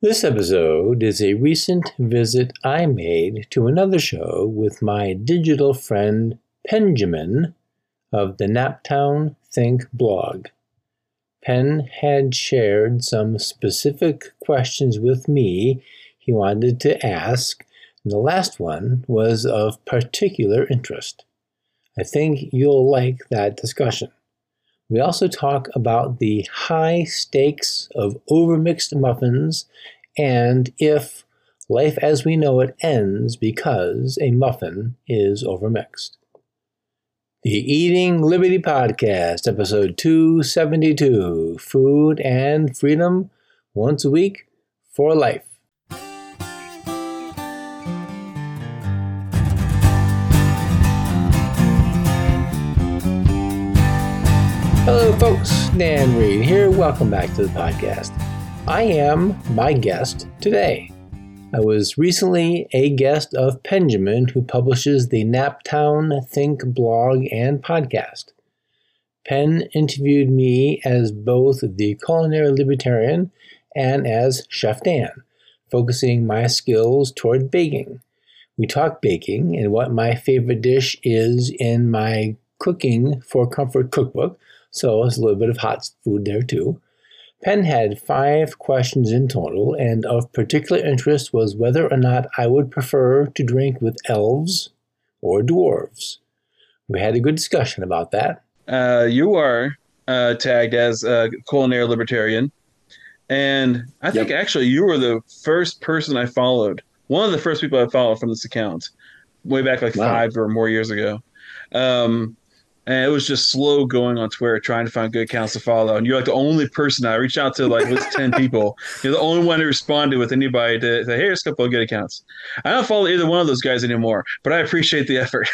This episode is a recent visit I made to another show with my digital friend Penjamin of the Naptown Think blog. Penn had shared some specific questions with me he wanted to ask, and the last one was of particular interest. I think you'll like that discussion. We also talk about the high stakes of overmixed muffins and if life as we know it ends because a muffin is overmixed. The Eating Liberty Podcast, episode 272, Food and Freedom, once a week for life. Hello folks, Dan Reed here. Welcome back to the podcast. I am my guest today. I was recently a guest of Penjamin, who publishes the Naptown Think blog and podcast. Penn interviewed me as both the culinary libertarian and as Chef Dan, focusing my skills toward baking. We talk baking and what my favorite dish is in my Cooking for Comfort cookbook, so it's a little bit of hot food there too. Penn had 5 questions in total, and of particular interest was whether or not I would prefer to drink with elves or dwarves. We had a good discussion about that. You are tagged as a culinary libertarian, and I think actually you were the first person I followed. One of the first people I followed from this account, way back 5 or more years ago. And it was just slow going on Twitter, trying to find good accounts to follow. And you're like the only person I reached out to, at least 10 people. You're the only one who responded with anybody to say, hey, here's a couple of good accounts. I don't follow either one of those guys anymore, but I appreciate the effort.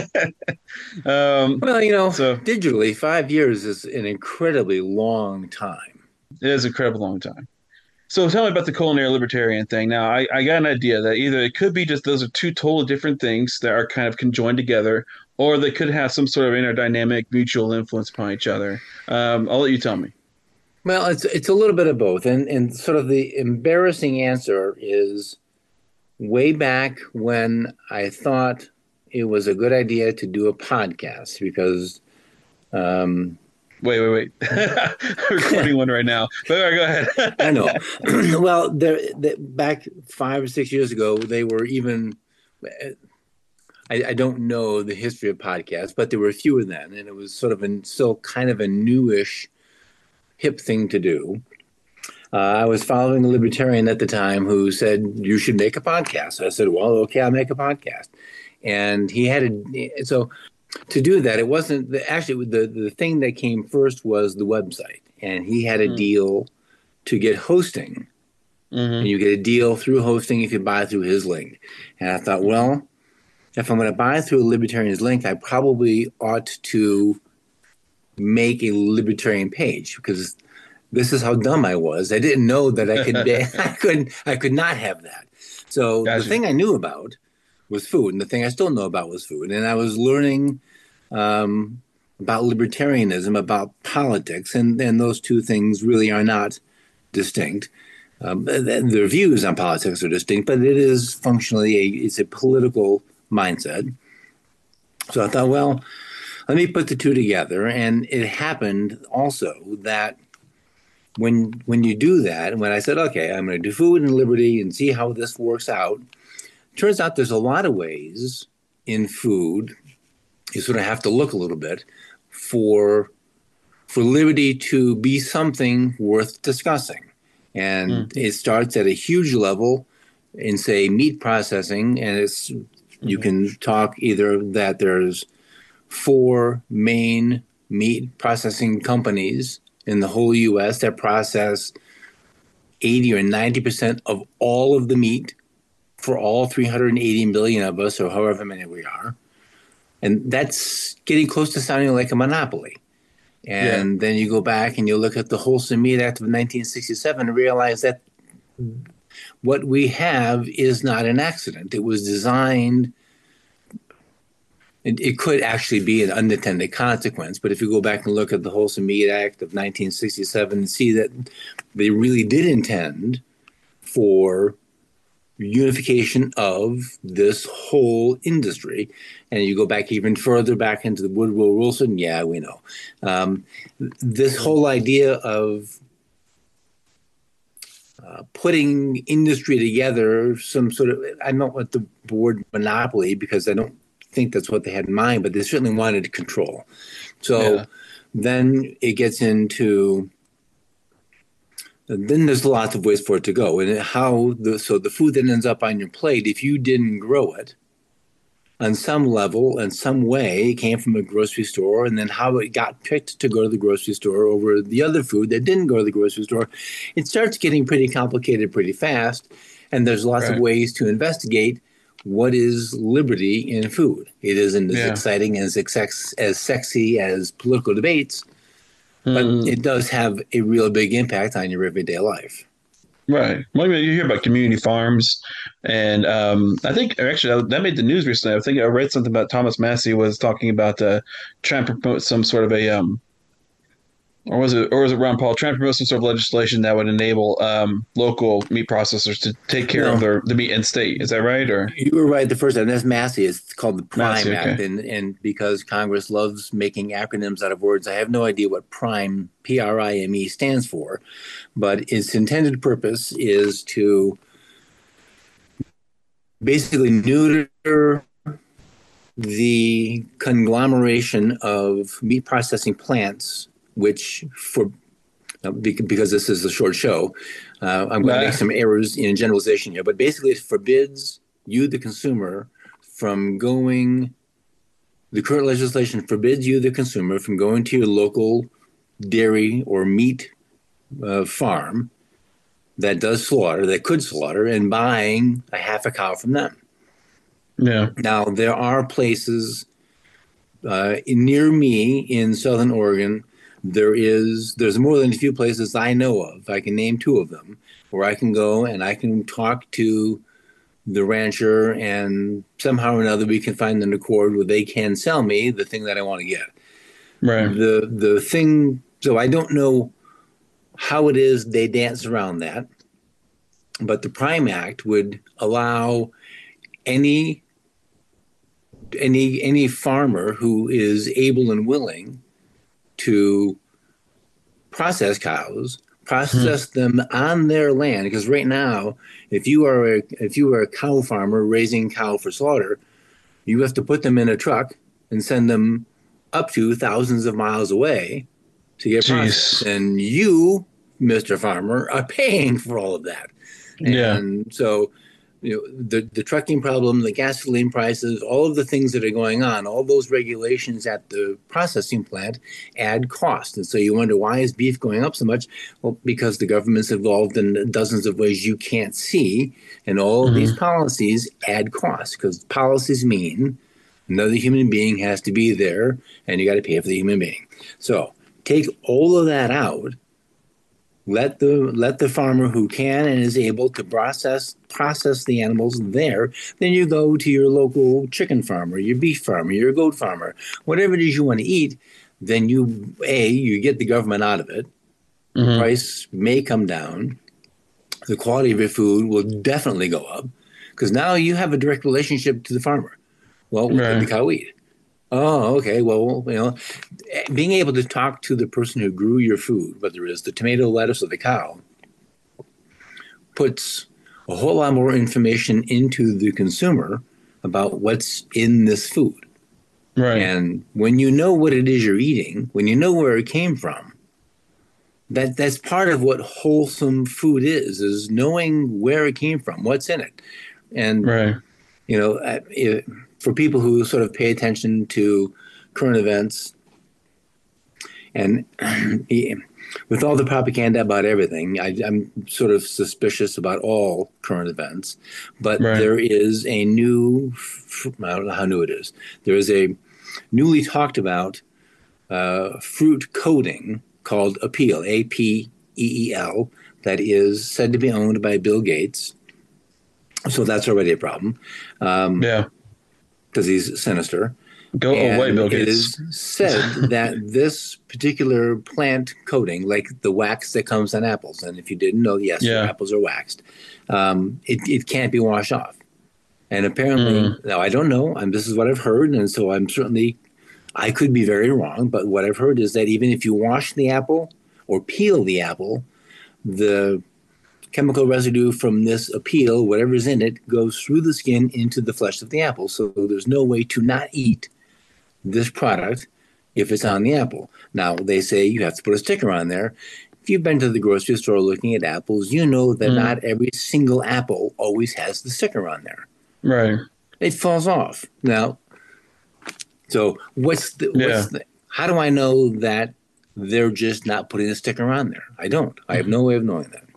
Digitally, 5 years is an incredibly long time. It is an incredibly long time. So tell me about the culinary libertarian thing. Now, I got an idea that either it could be just those are two totally different things that are kind of conjoined together, or they could have some sort of interdynamic mutual influence upon each other. I'll let you tell me. Well, it's a little bit of both. And sort of the embarrassing answer is way back when I thought it was a good idea to do a podcast because... Wait. I'm recording one right now. But all right, go ahead. I know. Well, back 5 or 6 years ago, they were even... I don't know the history of podcasts, but there were fewer then, and it was sort of still kind of a newish, hip thing to do. I was following a libertarian at the time who said, you should make a podcast. I said, well, okay, I'll make a podcast. And he had so to do that, it wasn't, actually the thing that came first was the website. And he had a deal to get hosting. Mm-hmm. And you get a deal through hosting if you buy through his link. And I thought, well, if I'm going to buy through a libertarian's link, I probably ought to make a libertarian page because this is how dumb I was. I didn't know that I could not have that. So The thing I knew about was food, and the thing I still know about was food. And I was learning about libertarianism, about politics, and those two things really are not distinct. Their views on politics are distinct, but it is functionally it's a political mindset. So I thought, well, let me put the two together. And it happened also that when you do that, when I said, okay, I'm going to do food and liberty and see how this works out, turns out there's a lot of ways in food you sort of have to look a little bit for liberty to be something worth discussing. And it starts at a huge level in, say, meat processing, and it's you can talk either that there's 4 main meat processing companies in the whole U.S. that process 80 or 90% of all of the meat for all 380 million of us, or however many we are. And that's getting close to sounding like a monopoly. And then you go back and you look at the Wholesome Meat Act of 1967 and realize that what we have is not an accident. It was designed, it could actually be an unintended consequence, but if you go back and look at the Wholesome Meat Act of 1967 and see that they really did intend for unification of this whole industry. And you go back even further back into the Woodrow Wilson, yeah, we know. This whole idea of putting industry together, some sort of, I don't want the word monopoly because I don't think that's what they had in mind, but they certainly wanted control. So then it gets into, then there's lots of ways for it to go. And so the food that ends up on your plate, if you didn't grow it, on some level, in some way, it came from a grocery store, and then how it got picked to go to the grocery store over the other food that didn't go to the grocery store, it starts getting pretty complicated pretty fast. And there's lots of ways to investigate what is liberty in food. It isn't as exciting as sexy as political debates, but it does have a real big impact on your everyday life. Right. Well, you hear about community farms, and I think actually that made the news recently. I think I read something about Thomas Massey was talking about trying to promote some sort of a or was it Ron Paul trying to promote some sort of legislation that would enable local meat processors to take care of the meat in state. Is that right? Or you were right the first time. That's Massey. It's called the Prime Massey, Act, okay. and because Congress loves making acronyms out of words, I have no idea what Prime PRIME stands for, but its intended purpose is to basically neuter the conglomeration of meat processing plants, which because this is a short show, I'm going to make some errors in generalization here, but basically it forbids you, the consumer, the current legislation forbids you, the consumer, from going to your local dairy or meat farm that could slaughter, and buying a half a cow from them. Yeah. Now, there are places near me in Southern Oregon. There's more than a few places I know of. I can name two of them where I can go and I can talk to the rancher, and somehow or another we can find an accord where they can sell me the thing that I want to get. Right. The thing. So I don't know how it is they dance around that, but the Prime Act would allow any farmer who is able and willing to process cows, process them on their land. Because right now, if you are a cow farmer raising cow for slaughter, you have to put them in a truck and send them up to thousands of miles away to get processed. And you, Mr. Farmer, are paying for all of that. And so, the trucking problem, the gasoline prices, all of the things that are going on, all those regulations at the processing plant add cost. And so you wonder, why is beef going up so much? Well, because the government's involved in dozens of ways you can't see. And all of these policies add cost, because policies mean another human being has to be there and you got to pay for the human being. So take all of that out. Let the farmer who can and is able to process the animals there. Then you go to your local chicken farmer, your beef farmer, your goat farmer, whatever it is you want to eat. Then you get the government out of it. The price may come down. The quality of your food will definitely go up, because now you have a direct relationship to the farmer. Well, what did the cow eat? Oh, okay. Well, being able to talk to the person who grew your food, whether it's the tomato, lettuce, or the cow, puts a whole lot more information into the consumer about what's in this food. Right. And when you know what it is you're eating, when you know where it came from, that's part of what wholesome food is knowing where it came from, what's in it. And, for people who sort of pay attention to current events, and with all the propaganda about everything, I'm sort of suspicious about all current events. But there is a new, I don't know how new it is, there is a newly talked about fruit coating called Apeel, APEEL, that is said to be owned by Bill Gates. So that's already a problem. Because he's sinister. Go away, And Bill it Gates. is said that this particular plant coating, like the wax that comes on apples, and if you didn't know, yes, your Yeah. apples are waxed, it can't be washed off. And apparently, Mm, now I don't know, this is what I've heard, and so I could be very wrong, but what I've heard is that even if you wash the apple or peel the apple, the chemical residue from this appeal, whatever's in it, goes through the skin into the flesh of the apple. So there's no way to not eat this product if it's on the apple. Now, they say you have to put a sticker on there. If you've been to the grocery store looking at apples, you know that mm, not every single apple always has the sticker on there. right. It falls off. Now, so Yeah. how do I know that they're just not putting a sticker on there? I don't. I have no way of knowing that.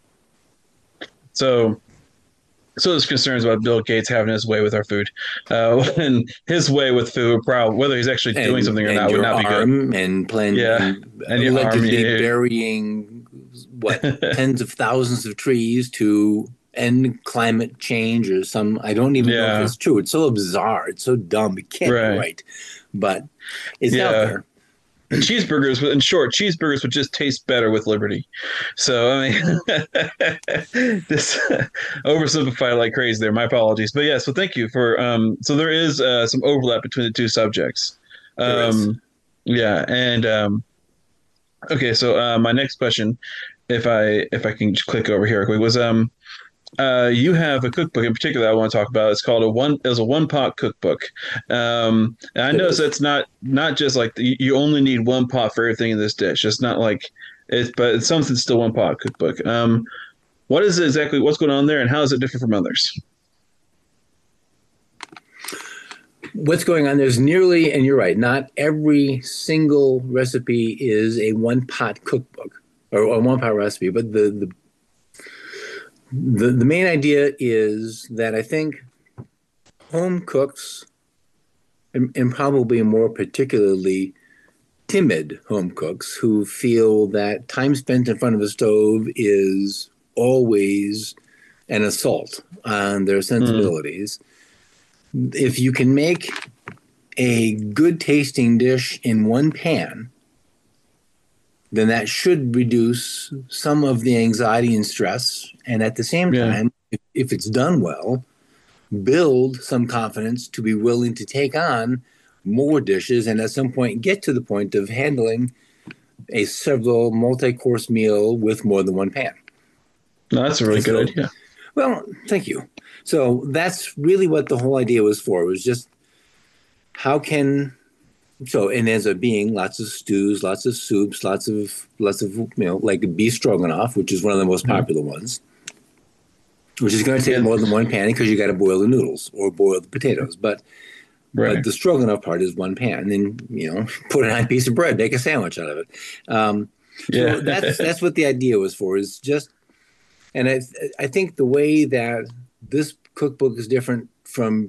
So so there's concerns about Bill Gates having his way with our food, and his way with food, probably whether he's actually doing something or And not, would your not be good. arm and plan Yeah, and and your arm, allegedly yeah, burying what tens of thousands of trees to end climate change or some. I don't even know if yeah, it's true. It's so bizarre. It's so dumb. It can't be right, right, but it's out yeah. there. And cheeseburgers, in short, cheeseburgers would just taste better with liberty. So I mean, this oversimplified like crazy there. My apologies, but yeah. So thank you for. So there is some overlap between the two subjects. There is. Um, yeah, and okay. So my next question, if I can just click over here quick, was you have a cookbook in particular I want to talk about. It's called it was a one pot cookbook. And I It noticed is. that's not just like you only need one pot for everything in this dish. It's not like but it's something still one pot cookbook. What is it exactly? What's going on there, and how is it different from others? What's going on? There's nearly, and you're right, not every single recipe is a one pot cookbook or a one pot recipe, but the main idea is that I think home cooks, and probably more particularly timid home cooks who feel that time spent in front of a stove is always an assault on their Mm, sensibilities. If you can make a good tasting dish in one pan, then that should reduce some of the anxiety and stress. And at the same yeah. time, if it's done well, build some confidence to be willing to take on more dishes and at some point get to the point of handling a several multi-course meal with more than one pan. No, that's a really And good so, idea. well, thank you. So that's really what the whole idea was for. It was just how can so it ends up being lots of stews, lots of soups, lots of like beef stroganoff, which is one of the most Mhm. popular ones, which is going to take And more than one pan because you got to boil the noodles or boil the potatoes. But right, the stroganoff part is one pan. And then put it on a piece of bread, make a sandwich out of it. Um, yeah, so that's what the idea was for. Is just, and I think the way that this cookbook is different from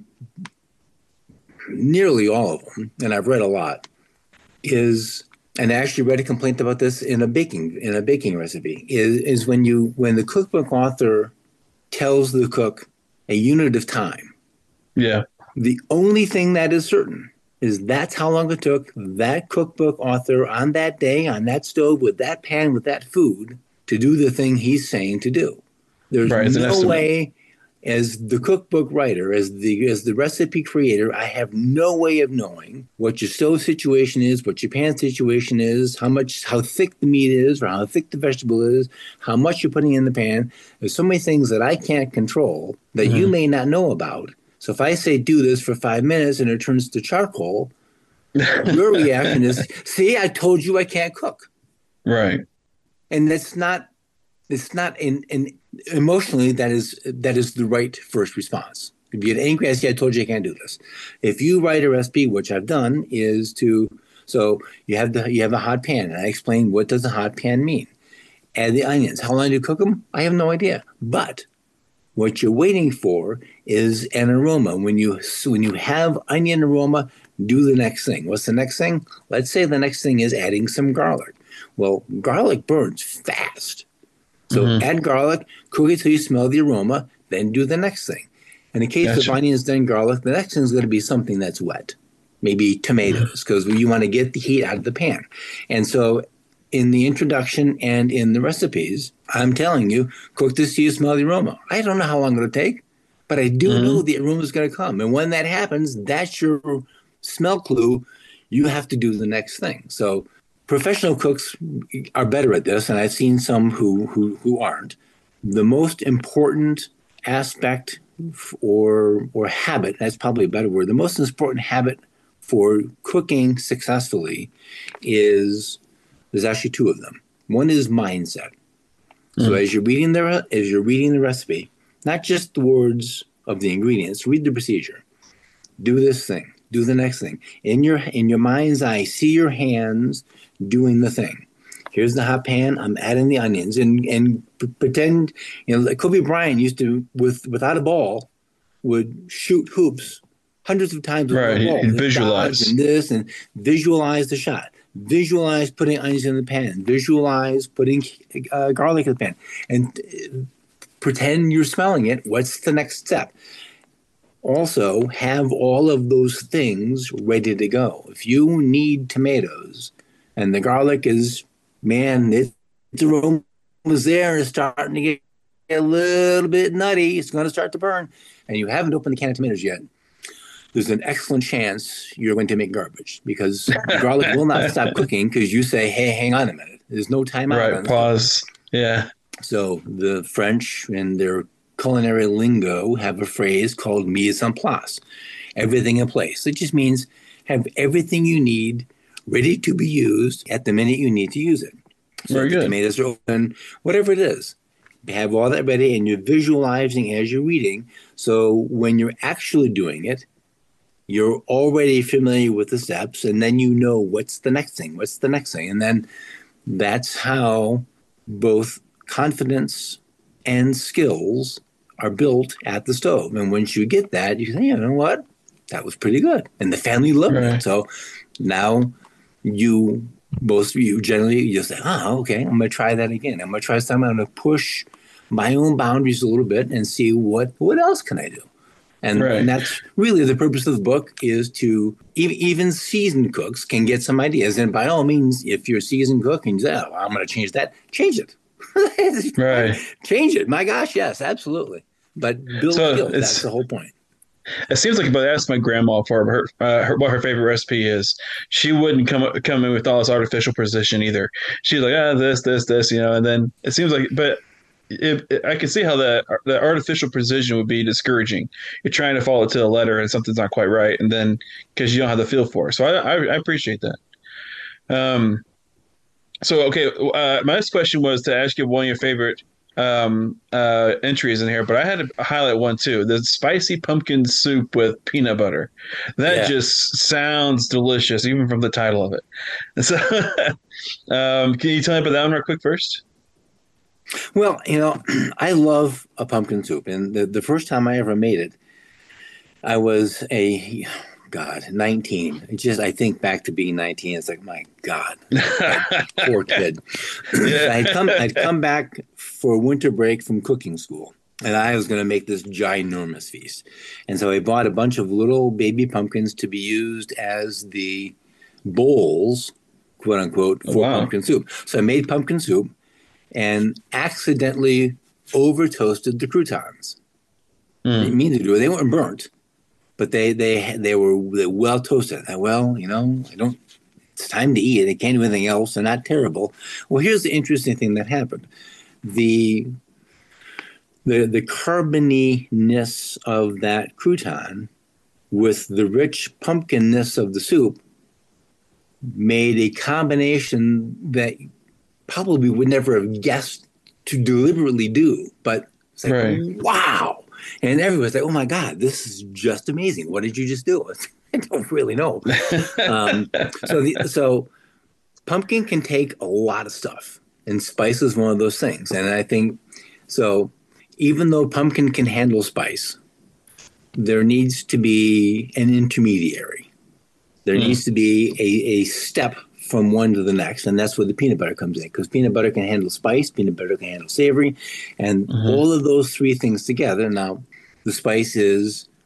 nearly all of them, and I've read a lot, is and I actually read a complaint about this in a baking recipe is when the cookbook author tells the cook a unit of time. yeah, The only thing that is certain is that's how long it took that cookbook author on that day, on that stove, with that pan, with that food, to do the thing he's saying to do. There's right. It's an no estimate. way, as the cookbook writer, as the recipe creator, I have no way of knowing what your stove situation is, what your pan situation is, how thick the meat is, or how thick the vegetable is, how much you're putting in the pan. There's so many things that I can't control that you Hmm. may not know about. So if I say do this for 5 minutes and it turns to charcoal, your reaction is, "See, I told you I can't cook," Right. and that's not. It's not in emotionally that is the right first response. If you get angry, I say, "I told you I can't do this." If you write a recipe, which I've done, is to so you have a hot pan, and I explain what does a hot pan mean. Add the onions. How long do you cook them? I have no idea, but what you're waiting for is an aroma. When you have onion aroma, do the next thing. What's the next thing? Let's say the next thing is adding some garlic. Well, garlic burns fast. So Hmm. add garlic, cook it till you smell the aroma, then do the next thing. In the case of Gotcha. onions, then garlic, the next thing is going to be something that's wet. maybe tomatoes, because you want to get the heat out of the pan. And so in the introduction and in the recipes, I'm telling you, cook this till you smell the aroma. I don't know how long it'll take, but I do know the aroma is going to come. And when that happens, that's your smell clue. You have to do the next thing. So professional cooks are better at this, and I've seen some who aren't. The most important aspect or habit, that's probably a better word, the most important habit for cooking successfully is, there's actually two of them. One is mindset. So as you're reading the recipe, not just the words of the ingredients, read the procedure. Do this thing. Do the next thing. In your mind's eye, see your hands doing the thing. Here's the hot pan. I'm adding the onions and pretend, like Kobe Bryant used to, without a ball, would shoot hoops hundreds of times with a ball. And visualize. And this, and visualize the shot. Visualize putting onions in the pan. Visualize putting garlic in the pan. And pretend you're smelling it. What's the next step? Also, have all of those things ready to go. If you need tomatoes and the garlic is, the aroma was there, it's starting to get a little bit nutty, it's going to start to burn, and you haven't opened the can of tomatoes yet, there's an excellent chance you're going to make garbage, because the garlic will not stop cooking because you say, hey, hang on a minute. There's no time out. Right, pause. Yeah. So the French and their culinary lingo have a phrase called mise en place, everything in place. It just means have everything you need ready to be used at the minute you need to use it. So Very good. The tomatoes are open, whatever it is. Have all that ready, and you're visualizing as you're reading. So when you're actually doing it, you're already familiar with the steps, and then you know what's the next thing, and then that's how both confidence and skills are built at the stove. And once you get that, you say, you know what, that was pretty good, and the family loved it. So now both of you generally, you say, okay, I'm going to try that again. I'm going to try something. I'm going to push my own boundaries a little bit and see what else can I do. And that's really the purpose of the book, is to even seasoned cooks can get some ideas. And by all means, if you're a seasoned cook and you say, I'm going to change that, change it. Right. Change it. My gosh, yes, absolutely. But build skills. That's the whole point. It seems like if I asked my grandma for what her favorite recipe is, she wouldn't come in with all this artificial precision either. She's like, this, and then it seems like, but I can see how the artificial precision would be discouraging. You're trying to follow it to the letter and something's not quite right, and then because you don't have the feel for it. So I appreciate that. My next question was to ask you one of your favorite entries in here, but I had to highlight one too: the spicy pumpkin soup with peanut butter. That just sounds delicious, even from the title of it. So, can you tell me about that one real quick first? Well, I love a pumpkin soup, and the first time I ever made it, I was 19. I think back to being 19. It's like, my God, poor kid. Yeah. I'd come back for winter break from cooking school, and I was going to make this ginormous feast. And so I bought a bunch of little baby pumpkins to be used as the bowls, quote unquote, for pumpkin soup. So I made pumpkin soup and accidentally over toasted the croutons. Didn't mean to do it. They weren't burnt, but they were well toasted. It's time to eat it. I can't do anything else. They're not terrible. Well, here's the interesting thing that happened. The carbony-ness of that crouton with the rich pumpkin-ness of the soup made a combination that probably would never have guessed to deliberately do. But it's like, wow. And everyone's like, oh my God, this is just amazing. What did you just do? I don't really know. So pumpkin can take a lot of stuff, and spice is one of those things. And I think, so even though pumpkin can handle spice, there needs to be an intermediary. There needs to be a step from one to the next, and that's where the peanut butter comes in, because peanut butter can handle spice, peanut butter can handle savory, and all of those three things together. Now, the spice is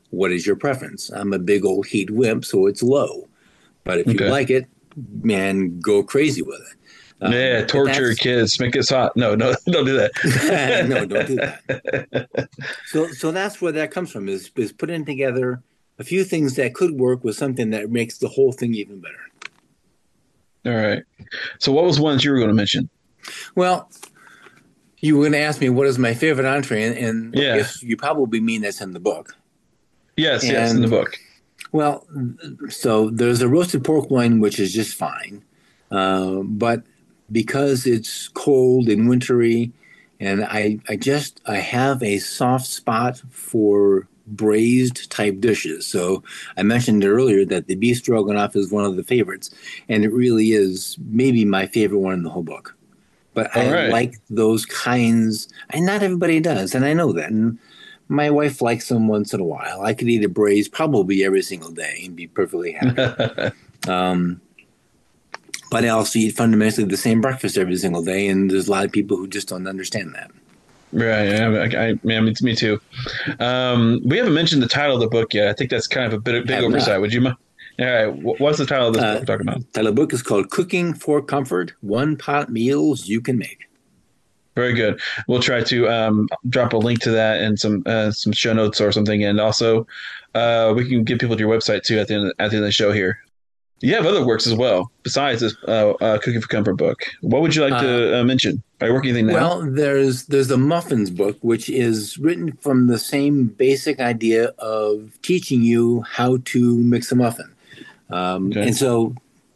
what is your preference? I'm a big old heat wimp, so it's low. But if you Okay. like it, man, go crazy with it. Yeah, But torture that's kids, make us hot. No, no, don't do no, don't do that. that. So that's where that comes from is putting together a few things that could work with something that makes the whole thing even better. All right. So what was one that you were going to mention? Well, you were going to ask me what is my favorite entree, and I Yeah. guess you probably mean that's in the book. Yes, yes, in the And book. well, so there's a roasted pork loin, which is just fine, but because it's cold and wintry, and I have a soft spot for braised type dishes. So I mentioned earlier that the beef stroganoff is one of the favorites, and it really is maybe my favorite one in the whole book. But All I right. like those kinds, and not everybody does, and I know that. And my wife likes them once in a while. I could eat a braised probably every single day and be perfectly happy. Um, but I also eat fundamentally the same breakfast every single day, and there's a lot of people who just don't understand that. Right. Yeah, me too. We haven't mentioned the title of the book yet. I think that's kind of a big Have not. oversight. Would you mind? All right. What's the title of this book Uh, we're talking about? the book is called Cooking for Comfort: One Pot Meals You Can Make. Very good. We'll try to drop a link to that and some show notes or something, and also we can give people to your website too at the end of the show here. You have other works as well besides this Cooking for Comfort book. What would you like Uh, to mention? Are you working anything now? well, there's the muffins book, which is written from the same basic idea of teaching you how to mix a muffin. Okay. And so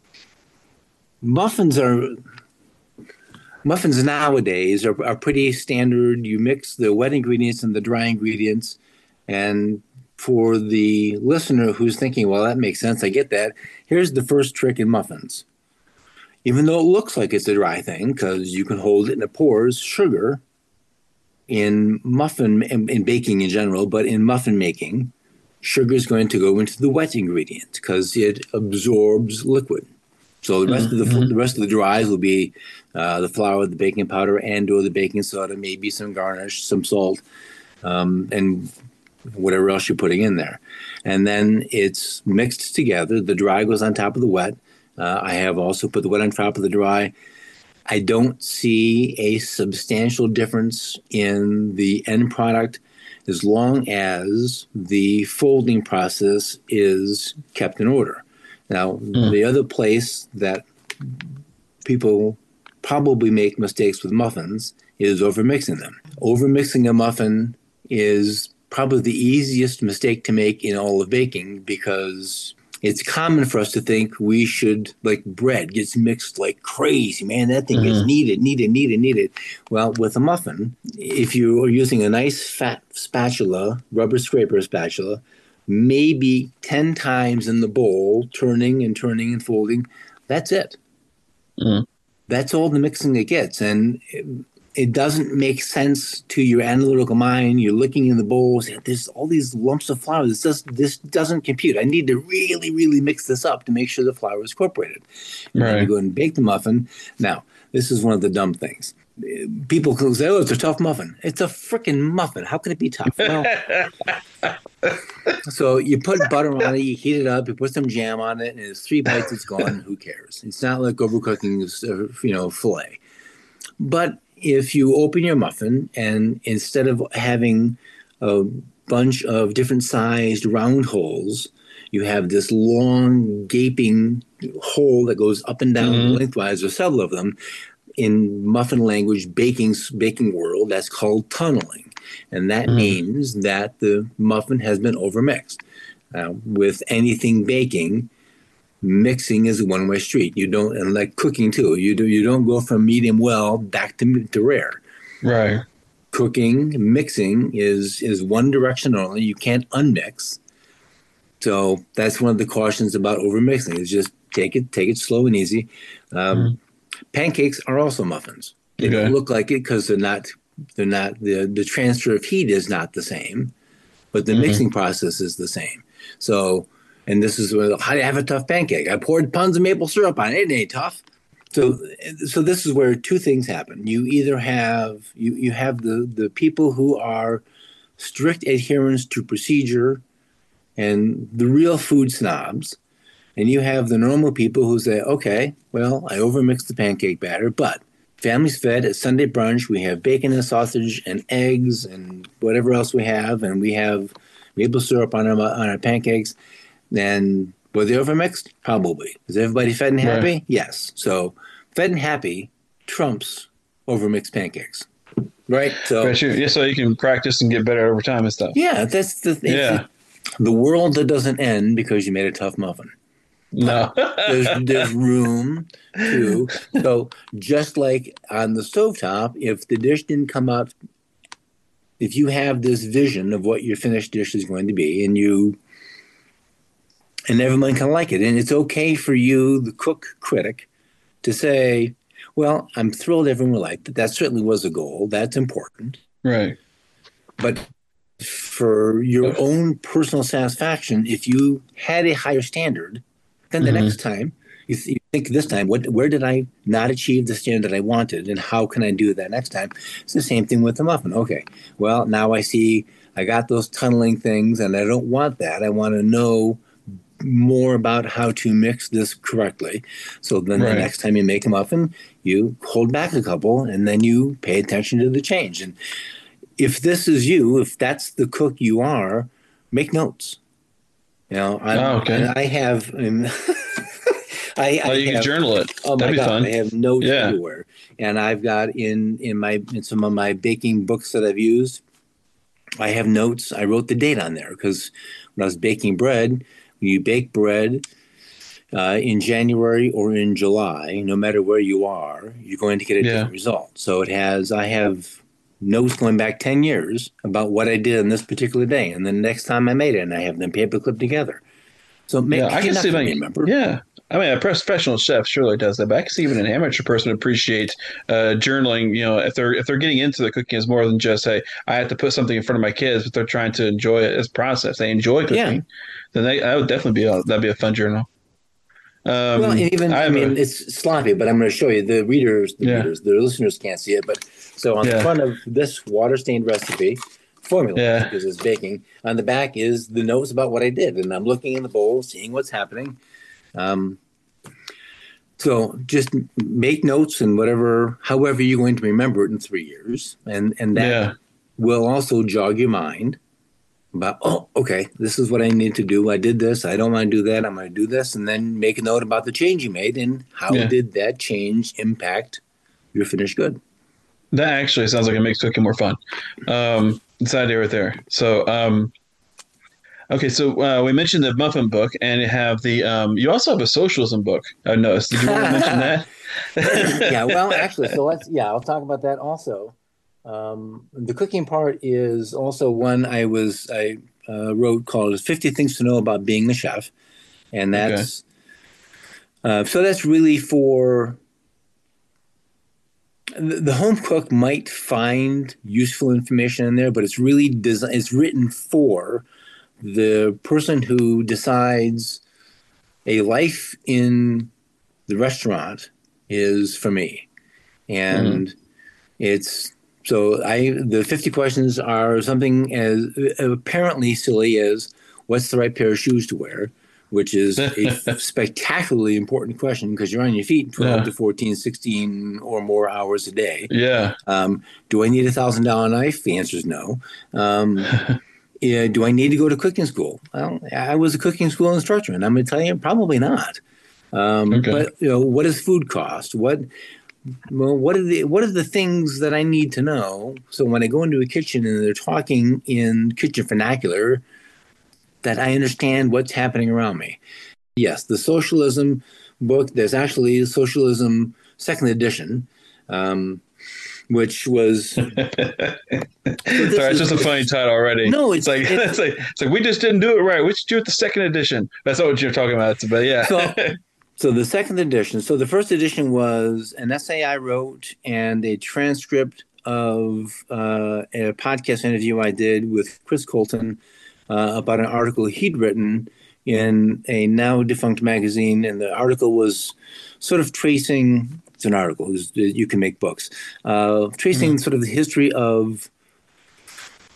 muffins are muffins nowadays are pretty standard. You mix the wet ingredients and the dry ingredients. And for the listener who's thinking, well, that makes sense, I get that. Here's the first trick in muffins. Even though it looks like it's a dry thing, because you can hold it and it pours sugar in muffin in baking in general, but in muffin making, sugar is going to go into the wet ingredient because it absorbs liquid. So Mm-hmm. the rest of the dries will be the flour, the baking powder, and or the baking soda, maybe some garnish, some salt, and whatever else you're putting in there. And then it's mixed together. The dry goes on top of the wet. I have also put the wet on top of the dry. I don't see a substantial difference in the end product as long as the folding process is kept in order. Now, Mm. the other place that people probably make mistakes with muffins is overmixing them. Overmixing a muffin is probably the easiest mistake to make in all of baking because it's common for us to think we should, like bread gets mixed like crazy, man. That thing gets Mm-hmm. kneaded. Well, with a muffin, if you are using a nice fat spatula, rubber scraper spatula, maybe 10 times in the bowl, turning and turning and folding, that's it. Mm. That's all the mixing it gets. And it doesn't make sense to your analytical mind. You're looking in the bowls, there's all these lumps of flour. This doesn't compute. I need to really, really mix this up to make sure the flour is incorporated. And then you Right. go and bake the muffin. Now, this is one of the dumb things. People can say, oh, it's a tough muffin. It's a freaking muffin. How can it be tough? Well, so you put butter on it, you heat it up, you put some jam on it, and it's 3 bites, it's gone. Who cares? It's not like overcooking, filet. But if you open your muffin and instead of having a bunch of different sized round holes, you have this long gaping hole that goes up and down Mm-hmm. lengthwise, or several of them. In muffin language, baking world, that's called tunneling, and that Mm-hmm. means that the muffin has been overmixed. With anything baking, mixing is a one-way street. You don't, and like cooking too. You don't go from medium well back to rare. Right. Cooking, mixing is one direction only. You can't unmix. So that's one of the cautions about overmixing. Is just take it slow and easy. Um, Mm. Pancakes are also muffins. They don't Okay. look like it because they're not the transfer of heat is not the same, but the Mm-hmm. mixing process is the same. So, and this is where, how do you have a tough pancake? I poured tons of maple syrup on it. It ain't tough. So, so this is where two things happen. You either have you have the people who are strict adherents to procedure and the real food snobs, and you have the normal people who say, okay, well, I overmixed the pancake batter, but family's fed at Sunday brunch. We have bacon and sausage and eggs and whatever else we have, and we have maple syrup on our pancakes. And were they overmixed? Probably. Is everybody fed and happy? Right. Yes. So fed and happy trumps overmixed pancakes, right? So Right. Yeah. So you can practice and get better over time and stuff. yeah, that's Yeah. the world that doesn't end because you made a tough muffin. No. There's room to, so just like on the stovetop, if the dish didn't come out, if you have this vision of what your finished dish is going to be, and everyone can like it, and it's okay for you, the cook critic, to say, well, I'm thrilled everyone liked it. That certainly was a goal. That's important. Right. But for your own personal satisfaction, if you had a higher standard, then the next time you think this time, where did I not achieve the standard I wanted, and how can I do that next time? It's the same thing with the muffin. Okay, well, now I see I got those tunneling things, and I don't want that. I want to know more about how to mix this correctly. So then the Right. next time you make a muffin, you hold back a couple, and then you pay attention to the change. And if this is you, if that's the cook you are, make notes. You know, Oh, okay. I have, Oh, I you can have, journal it. oh my That'd be God, I fun. have notes Yeah. everywhere. And I've got in some of my baking books that I've used, I have notes. I wrote the date on there because when I was baking bread, when you bake bread in January or in July, no matter where you are, you're going to get a Yeah. different result. So I have notes going back 10 years about what I did on this particular day. And then next time I made it, and I have them paper clipped together. So Yeah. I you're can not see going to like, remember. yeah. I mean, a professional chef surely does that, but I can see even an amateur person appreciate journaling. You know, if they're getting into the cooking as more than just, hey, I have to put something in front of my kids, but they're trying to enjoy it as a process. They enjoy Yeah. cooking, then that would definitely that'd be a fun journal. Well, and even, I I have mean, a it's sloppy, but I'm going to show you yeah, the listeners can't see it. But so on the yeah, front of this water stained recipe, formula, yeah. because it's baking, on the back is the notes about what I did. And I'm looking in the bowl, seeing what's happening. Um, so just make notes and however you're going to remember it in 3 years. And that Yeah. will also jog your mind about, oh, okay, this is what I need to do. I did this. I don't want to do that. I'm going to do this. And then make a note about the change you made and how Yeah. did that change impact your finished good. That actually sounds like it makes cooking more fun. It's an idea right there. So, okay, so we mentioned the muffin book, and you have the you also have a socialism book. I noticed. Did you want to mention that? Yeah, well, actually, so I'll talk about that also. The cooking part is also one I wrote called 50 Things to Know About Being a Chef. And Okay. that's really for the home cook might find useful information in there, but it's really it's written for the person who decides a life in the restaurant is for me. Hmm. And it's so the 50 questions are something as apparently silly as what's the right pair of shoes to wear, which is a spectacularly important question because you're on your feet 12 Yeah. to 14, 16 or more hours a day. Yeah. Do I need $1,000 knife? The answer is no. Yeah, do I need to go to cooking school? Well, I was a cooking school instructor, and I'm going to tell you, probably not. Okay. But what does food cost? What are the things that I need to know? So when I go into a kitchen and they're talking in kitchen vernacular, that I understand what's happening around me. Yes, the socialism book. There's actually a socialism second edition, which was Sorry, it's just a funny title already. no, It's like we just didn't do it right. We should do it the second edition. That's not what you're talking about. But yeah. So the second edition. So the first edition was an essay I wrote and a transcript of a podcast interview I did with Chris Colton about an article he'd written in a now defunct magazine, and the article was sort of tracing. It's an article. You can make books, tracing sort of the history of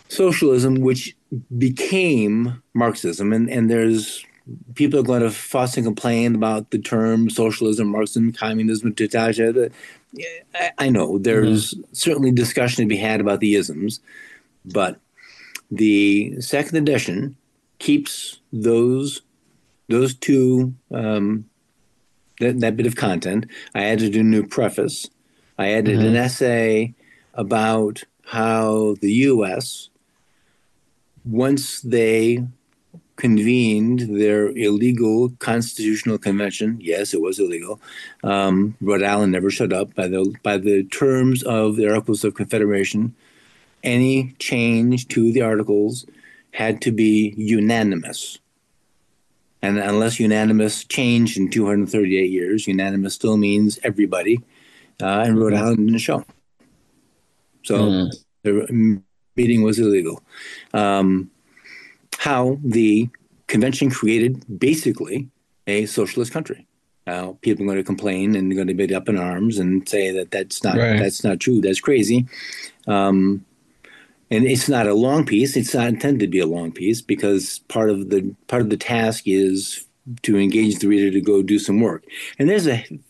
socialism, which became Marxism, and there's people are going to fuss and complain about the term socialism, Marxism, communism, totalitarianism. I know there's certainly discussion to be had about the isms, but the second edition keeps those two that bit of content. I added a new preface. I added an essay about how the U.S., once they convened their illegal constitutional convention, yes, it was illegal. Rhode Island never shut up by the terms of the Articles of Confederation. Any change to the articles had to be unanimous. And unless unanimous changed in 238 years, unanimous still means everybody. And Rhode Island didn't show. So the meeting was illegal. How the convention created basically a socialist country. Now, people are going to complain and they're going to be up in arms and say that that's not true. That's crazy. And it's not a long piece. It's not intended to be a long piece because part of the task is to engage the reader to go do some work. And there's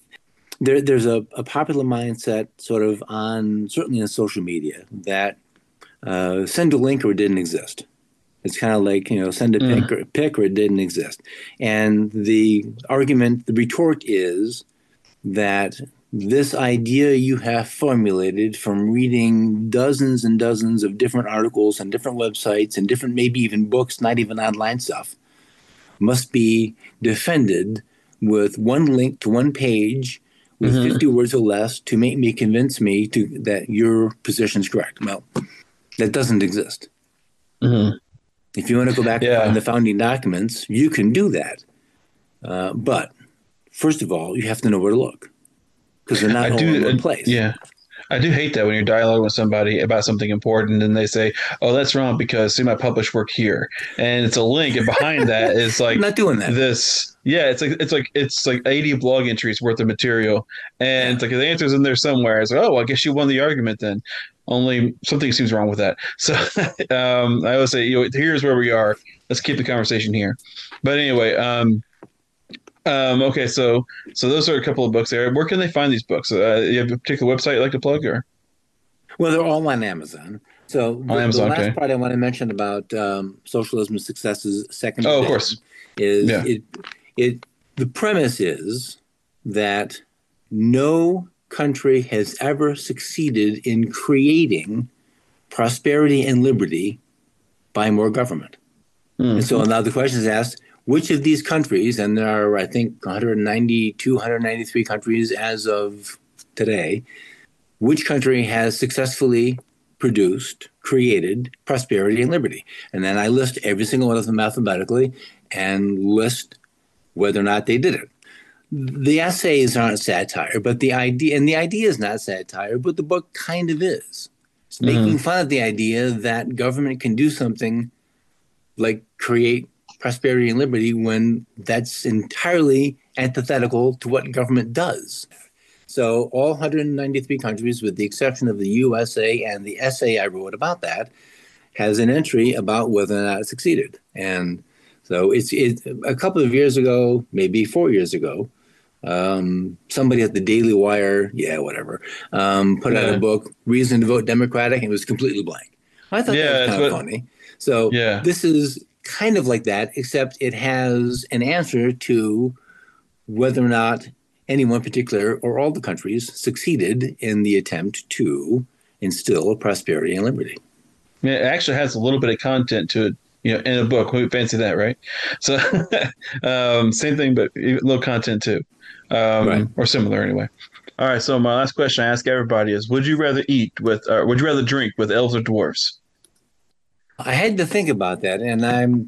a popular mindset sort of certainly on social media that send a link or it didn't exist. It's kind of like, send a pic or it didn't exist. And the retort is that this idea you have formulated from reading dozens and dozens of different articles on different websites and different, maybe even books, not even online stuff, must be defended with one link to one page with 50 words or less to make me convince me that your position is correct. Well, that doesn't exist. If you want to go back and find the founding documents, you can do that. But first of all, you have to know where to look because they're not all in one place. Yeah. I do hate that when you're dialoguing with somebody about something important and they say, "Oh, that's wrong because see my published work here," and it's a link, and behind that is like I'm not doing that. This, it's like 80 blog entries worth of material, and it's like the answer's in there somewhere. It's like, oh, well, I guess you won the argument then. Only something seems wrong with that. So I always say, here's where we are. Let's keep the conversation here. But anyway, okay, so those are a couple of books there. Where can they find these books? You have a particular website you'd like to plug, or? Well, they're all on Amazon. So the last part I want to mention about Socialism Successes Second Edition, of course, is the premise is that no country has ever succeeded in creating prosperity and liberty by more government. And so now the question is asked, which of these countries, and there are, I think, 192, 193 countries as of today, which country has successfully created prosperity and liberty? And then I list every single one of them mathematically and list whether or not they did it. The essays aren't satire, but the idea is not satire, but the book kind of is. It's making fun of the idea that government can do something like create prosperity and liberty when that's entirely antithetical to what government does. So all 193 countries, with the exception of the USA and the essay I wrote about that, has an entry about whether or not it succeeded. And so it's a couple of years ago, maybe 4 years ago, somebody at the Daily Wire, put out a book, Reason to Vote Democratic, and it was completely blank. I thought that was kind of funny. So this is kind of like that, except it has an answer to whether or not any one particular or all the countries succeeded in the attempt to instill prosperity and liberty. Yeah, it actually has a little bit of content to it, in a book. We fancy that, right? So same thing, but a little content too, or similar anyway. All right. So my last question I ask everybody is: would you rather would you rather drink with elves or dwarves? I had to think about that, and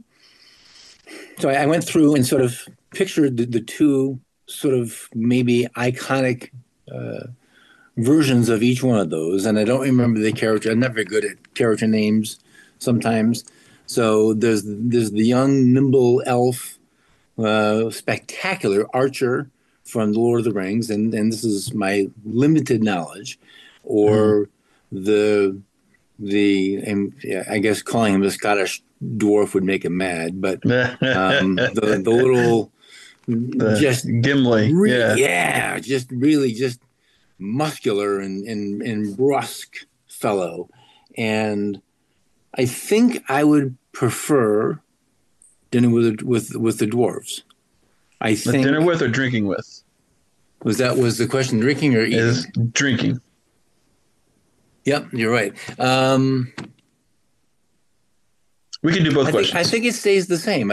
I went through and sort of pictured the two sort of maybe iconic versions of each one of those, and I don't remember the character. I'm not very good at character names sometimes. So there's the young, nimble elf, spectacular archer from The Lord of the Rings, and this is my limited knowledge, or the and yeah, I guess calling him a Scottish dwarf would make him mad, but the little The just Gimli, yeah. yeah, just really just muscular and brusque fellow, and I think I would prefer dinner with the dwarves. I Like dinner think with or drinking with? was the question drinking or Is eating? drinking. Yep, you're right. We can do both I questions. think it stays the same.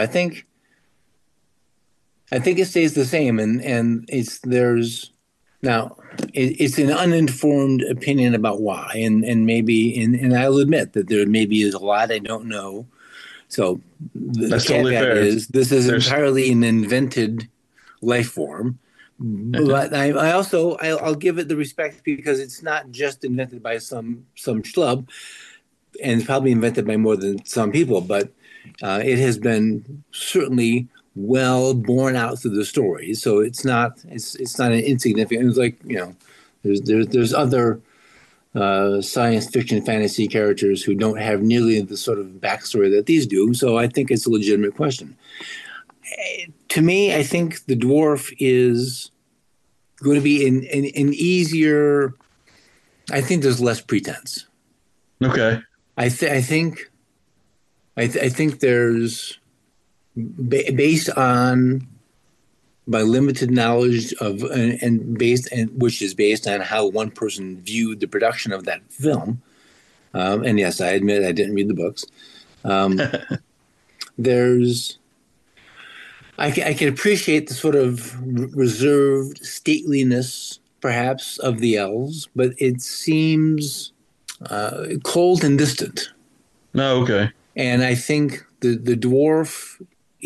I think it stays the same, and it's there's now it's an uninformed opinion about why, and maybe and I'll admit that there maybe is a lot I don't know. So the That's totally caveat fair. is this is There's entirely an invented life form, but I also I'll give it the respect because it's not just invented by some schlub, and it's probably invented by more than some people, but it has been certainly well borne out through the stories. So it's not an insignificant. It's like there's other science fiction fantasy characters who don't have nearly the sort of backstory that these do. So I think it's a legitimate question. To me, I think the dwarf is going to be an easier. I think there's less pretense. okay. I think I think there's based on my limited knowledge of and based and which is based on how one person viewed the production of that film. And yes, I admit I didn't read the books. Um, there's I can appreciate the sort of reserved stateliness, perhaps, of the elves, but it seems cold and distant. No, okay. And I think the dwarf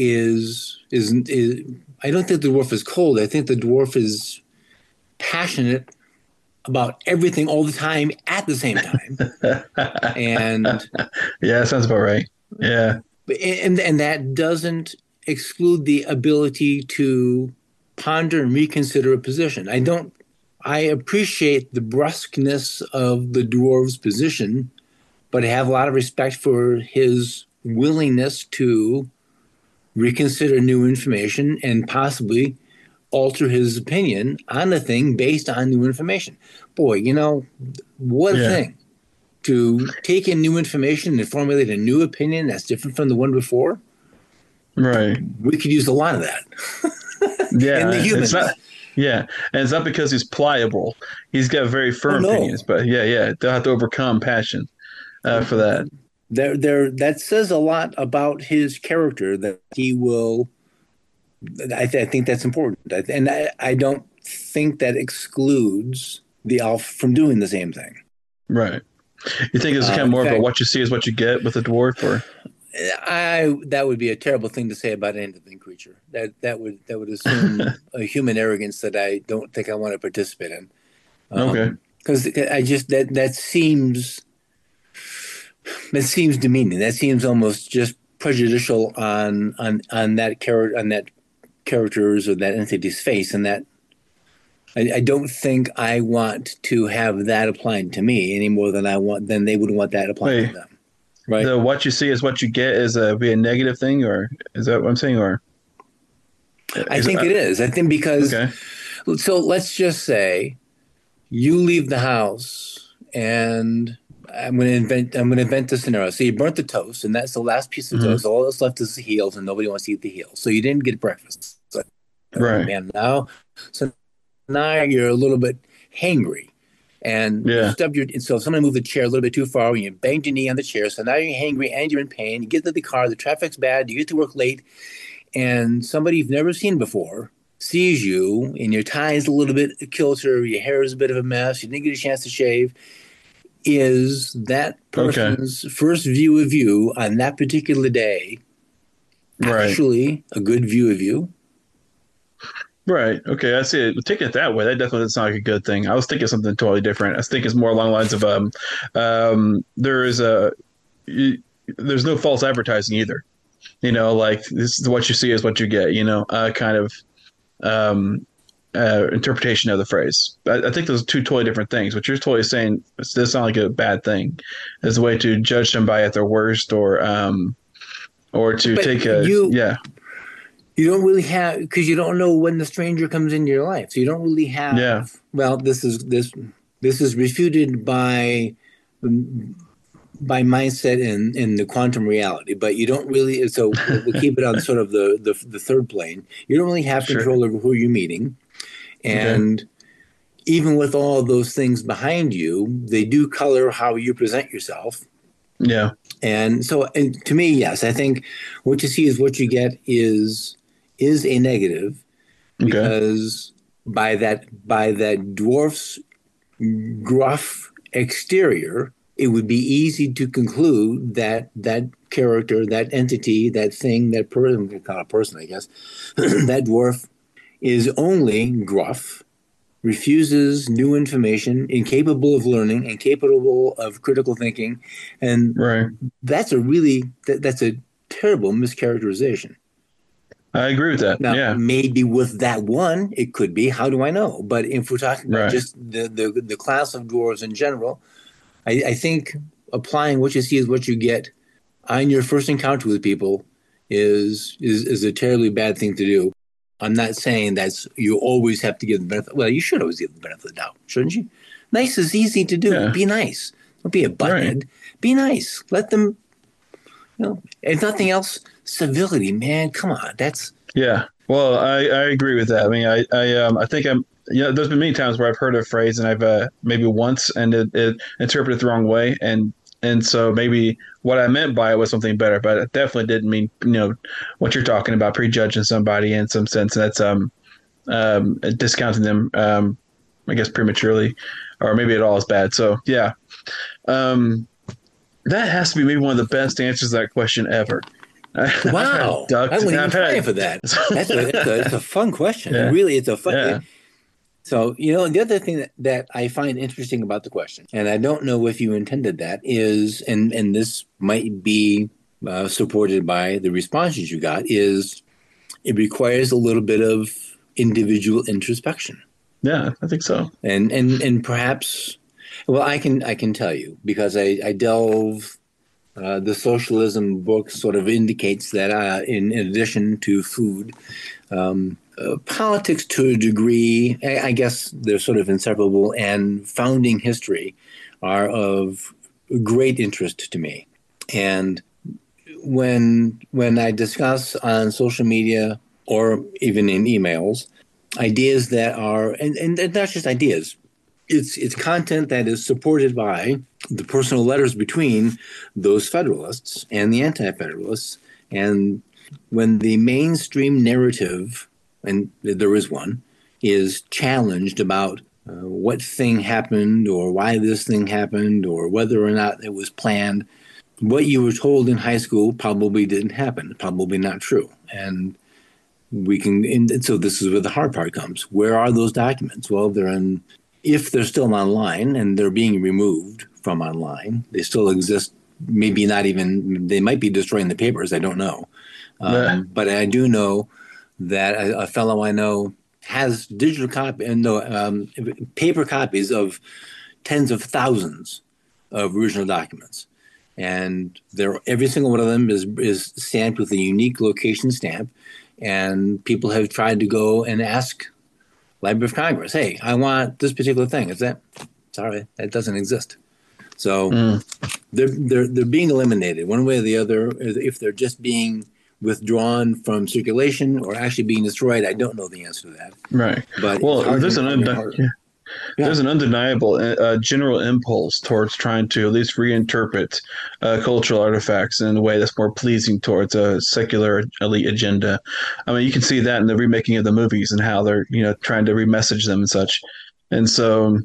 is I don't think the dwarf is cold. I think the dwarf is passionate about everything all the time at the same time. And Yeah, sounds about right. Yeah. and that doesn't exclude the ability to ponder and reconsider a position. I appreciate the brusqueness of the dwarf's position, but I have a lot of respect for his willingness to reconsider new information and possibly alter his opinion on the thing based on new information. Boy, what a Yeah. thing to take in new information and formulate a new opinion that's different from the one before. Right. We could use a lot of that in the Yeah. It's humans. not yeah. And it's not because he's pliable. He's got very Oh firm opinions, no, but yeah. They'll have to overcome passion for that. that says a lot about his character that he will. I think that's important, and I don't think that excludes the elf from doing the same thing. Right. You think it's kind of In more of a fact, what you see is what you get with a dwarf or I that would be a terrible thing to say about any living creature. That would assume a human arrogance that I don't think I want to participate in. okay. Because I just that seems demeaning. That seems almost just prejudicial on that character on that character's or that entity's face, and that I don't think I want to have that applied to me any more than they would want that applied to Wait, them. Right? the what you see is what you get is a be a negative thing, or is that what I'm saying, or I is think it is. I think because okay? so let's just say you leave the house and I'm going to invent the scenario. So you burnt the toast, and that's the last piece of Hmm. toast. All that's left is the heels, and nobody wants to eat the heels. So you didn't get breakfast. So, oh Right. man, so now you're a little bit hangry, and you Yeah. stub your. And so someone moved the chair a little bit too far, and you banged your knee on the chair. So now you're hangry and you're in pain. You get to the car, the traffic's bad. You get to work late, and somebody you've never seen before sees you, and your tie is a little bit kilter, your hair is a bit of a mess. You didn't get a chance to shave. Is that Okay. person's first view of you on that particular day Right. actually a good view of you? Right. Okay. I see it. Taking it that way, that definitely doesn't sound like a good thing. I was thinking something totally different. I was thinking it's more along the lines of there is a you, there's no false advertising either. Like this is what you see is what you get. Kind of um interpretation of the phrase. I think those are two totally different things. What you're totally saying does sound like a bad thing, as a way to judge somebody at their worst, or to But take a yeah. you don't really have, because you don't know when the stranger comes into your life, so you don't really Yeah. have. Well, this is refuted by mindset in the quantum reality, but you don't really. So we'll keep it on sort of the third plane. You don't really have Sure. control over who you're meeting, Okay. and even with all those things behind you, they do color how you present yourself. Yeah. And so, and to me, yes, I think what you see is what you get is a negative, Okay. because by that dwarf's gruff exterior, it would be easy to conclude that that character, that entity, that thing, that person, we call a person, I guess, that dwarf is only gruff, refuses new information, incapable of learning, incapable of critical thinking, and Right. that's a terrible mischaracterization. I agree with that. Now, Yeah. maybe with that one, it could be. How do I know? But if we're talking about Right. just the class of dwarves in general, I think applying what you see is what you get on your first encounter with people is a terribly bad thing to do. I'm not saying that you always have to give the benefit. Well, you should always give the benefit of the doubt, shouldn't you? Nice is easy to do. Yeah. Be nice. Don't be a Right. butthead. Be nice. Let them, if nothing else, civility, man. Come on. That's Yeah. Well, I agree with that. I mean, I think I'm. There's been many times where I've heard a phrase and I've maybe once and it interpreted the wrong way, and so maybe what I meant by it was something better, but it definitely didn't mean what you're talking about, prejudging somebody in some sense. And that's discounting them, I guess prematurely, or maybe it all is bad. So yeah, um, that has to be maybe one of the best answers to that question ever. wow. I wasn't even trying for that. It's a fun question. It Yeah, really, it's a fun. yeah, So, the other thing that I find interesting about the question, and I don't know if you intended that, is, and this might be supported by the responses you got, is it requires a little bit of individual introspection. yeah. I think so. And perhaps, well, I can tell you, because I delve. The socialism book sort of indicates that in addition to food, politics to a degree, I guess they're sort of inseparable, and founding history are of great interest to me. And when I discuss on social media or even in emails ideas that are, and not just ideas, it's content that is supported by the personal letters between those Federalists and the Anti-Federalists. And when the mainstream narrative, and there is one, is challenged about what thing happened or why this thing happened or whether or not it was planned, what you were told in high school probably didn't happen, probably not true. And we can, and so this is where the hard part comes. Where are those documents? Well, if they're still online and they're being removed from online, they still exist. Maybe not even, they might be destroying the papers. I don't know. But I do know that a fellow I know has digital copy and paper copies of tens of thousands of original documents. And every single one of them is stamped with a unique location stamp. And people have tried to go and ask Library of Congress, hey, I want this particular thing. Sorry, that doesn't exist. So they're being eliminated one way or the other. If they're just being withdrawn from circulation or actually being destroyed, I don't know the answer to that. Right. But well, there's an undeniable general impulse towards trying to at least reinterpret cultural artifacts in a way that's more pleasing towards a secular elite agenda. I mean, you can see that in the remaking of the movies and how they're trying to remessage them and such. And so,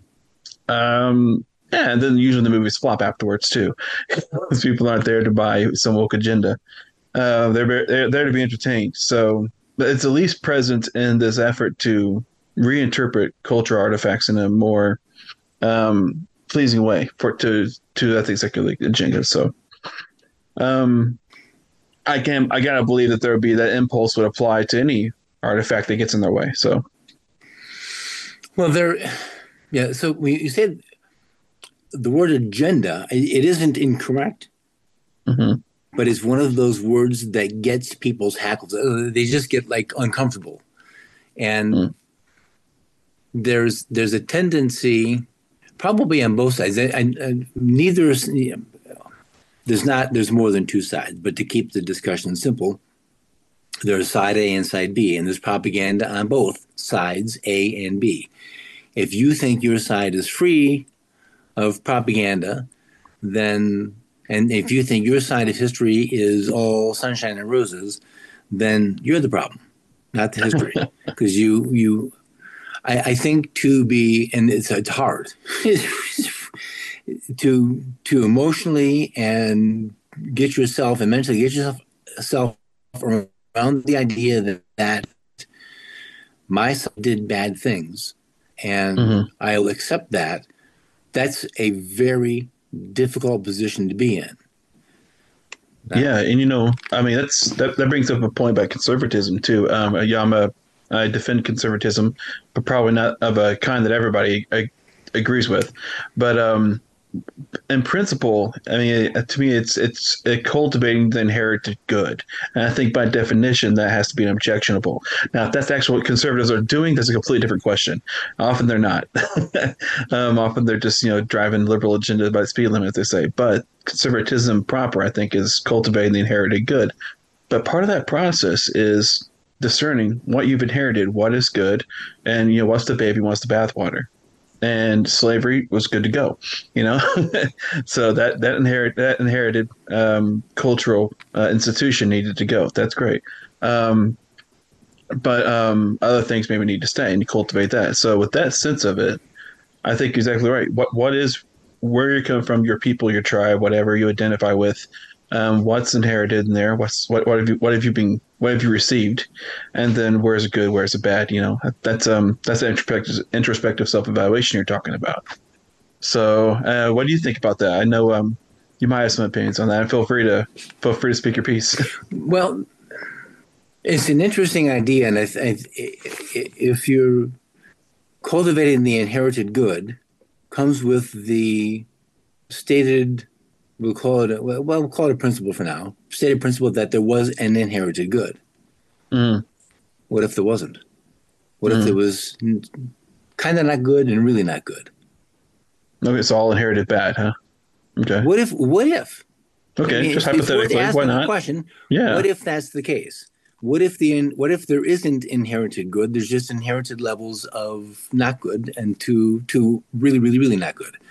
yeah, and then usually the movies flop afterwards too, because people aren't there to buy some woke agenda. They're there to be entertained. So, but it's at least present in this effort to reinterpret cultural artifacts in a more pleasing way to I think secular agenda. So I gotta believe that there would be that impulse would apply to any artifact that gets in their way. So Well, yeah. So when you said the word agenda, it isn't incorrect, Hmm. but it's one of those words that gets people's hackles. They just get like uncomfortable, and there's a tendency, probably on both sides. Neither is, there's more than two sides, but to keep the discussion simple, there's side A and side B, and there's propaganda on both sides, A and B. If you think your side is free of propaganda, then, and if you think your side of history is all sunshine and roses, then you're the problem, not the history. Because I think to be, and it's hard to emotionally and get yourself and mentally get yourself around the idea that my son did bad things and I'll accept that. That's a very difficult position to be in. Yeah, and I mean that brings up a point about conservatism too. I defend conservatism, but probably not of a kind that everybody agrees with. But in principle, I mean, to me, it's cultivating the inherited good, and I think by definition that has to be objectionable. Now, if that's actually what conservatives are doing, that's a completely different question. Often they're not. Often they're just driving liberal agenda by the speed limit, they say. But conservatism proper, I think, is cultivating the inherited good. But part of that process is discerning what you've inherited, what is good, and what's the baby, what's the bathwater, and slavery was good to go, so that inherited cultural institution needed to go. That's great, but other things maybe need to stay, and you cultivate that. So with that sense of it, I think you're exactly right. What is where you're coming from, your people, your tribe, whatever you identify with, what's inherited in there, what have you received, and then where's it good, where's it bad. That's the introspective self-evaluation you're talking about. So what do you think about that? I know you might have some opinions on that, and feel free to speak your piece. Well, it's an interesting idea, and if you're cultivating the inherited good, comes with the stated, we'll call it a principle for now, stated principle that there was an inherited good. Mm. What if there wasn't? What if it was kind of not good and really not good? Okay, it's all inherited bad, huh? Okay. What if? Okay, I mean, just it's worth hypothetically, why asking the not? question. Yeah. What if that's the case? What if there isn't inherited good? There's just inherited levels of not good and to really, really, really not good.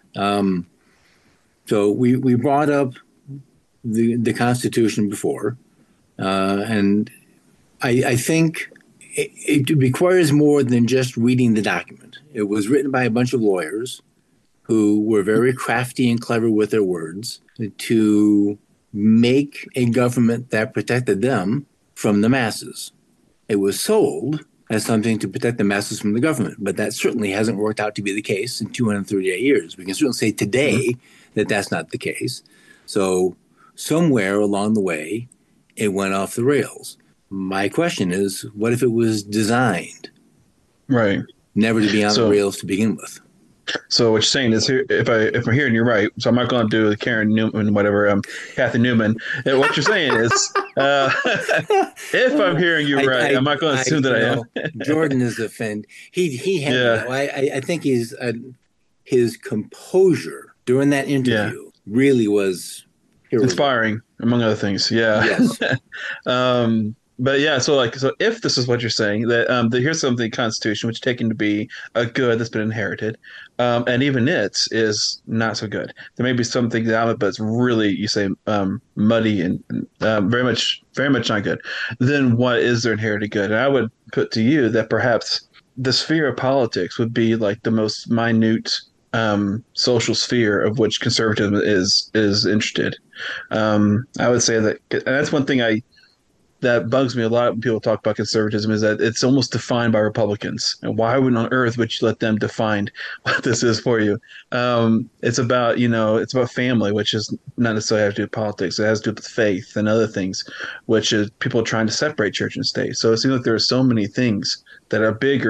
So we brought up the Constitution before, and I think it requires more than just reading the document. It was written by a bunch of lawyers who were very crafty and clever with their words to make a government that protected them from the masses. It was sold as something to protect the masses from the government, but that certainly hasn't worked out to be the case in 238 years. We can certainly say today that that's not the case. So somewhere along the way, it went off the rails. My question is, what if it was designed Right. never to be on the rails to begin with? So what you're saying is, here, if I'm hearing you right, so I'm not going to do the Karen Newman, whatever, Kathy Newman. And what you're saying is, if I'm hearing you right, I'm not going to assume that I am. Jordan is offended. He had, I think his composure during that interview really was inspiring, among other things. Yeah. Yes. But yeah, so if this is what you're saying, that here's something in the Constitution which is taken to be a good that's been inherited, and even it is not so good. There may be something out of it, but it's really, you say, muddy and very much not good. Then what is their inherited good? And I would put to you that perhaps the sphere of politics would be like the most minute social sphere of which conservatism is interested. I would say that, and that's one thing that bugs me a lot when people talk about conservatism, is that it's almost defined by Republicans. And why would on earth would you let them define what this is for you? It's about, it's about family, which is not necessarily have to do with politics. It has to do with faith and other things, which is people trying to separate church and state. So it seems like there are so many things that are bigger